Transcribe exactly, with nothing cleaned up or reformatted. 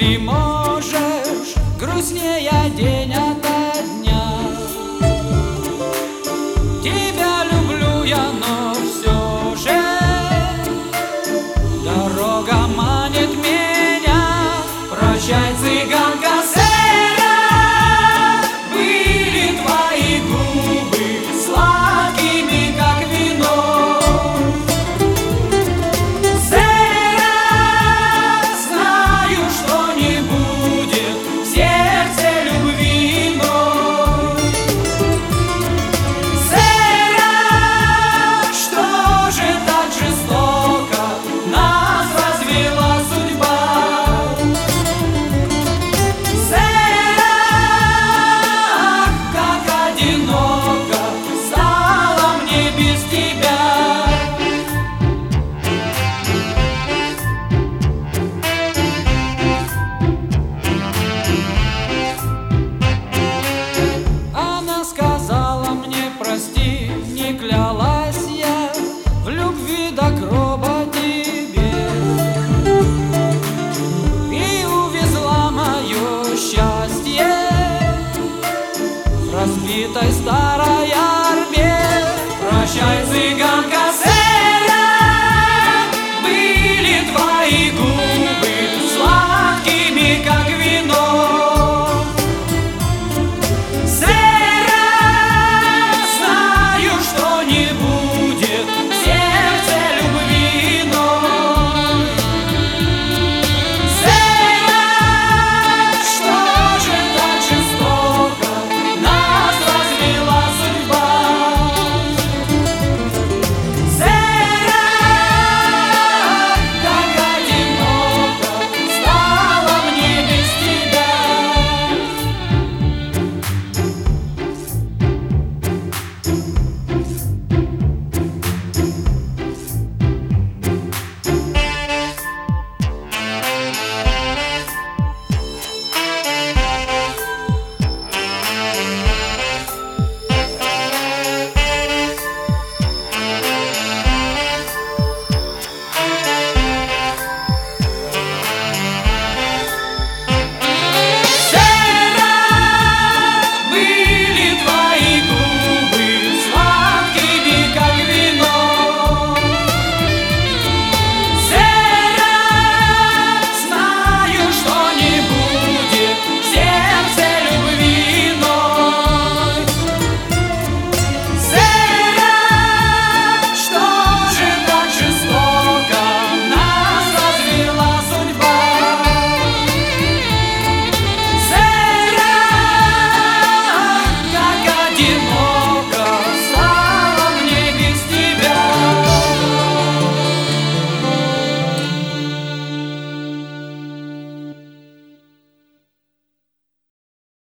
ты можешь грустнее день ото дня. Тебя люблю я, но все же дорога манит меня. Прощай, цыганка Сэра, были твои губы сладкими, как вино. Сэра, знаю, что не будет в сердце любви иной. Сэра, что же так жестоко нас развела судьба? Одиноко стало мне без тебя.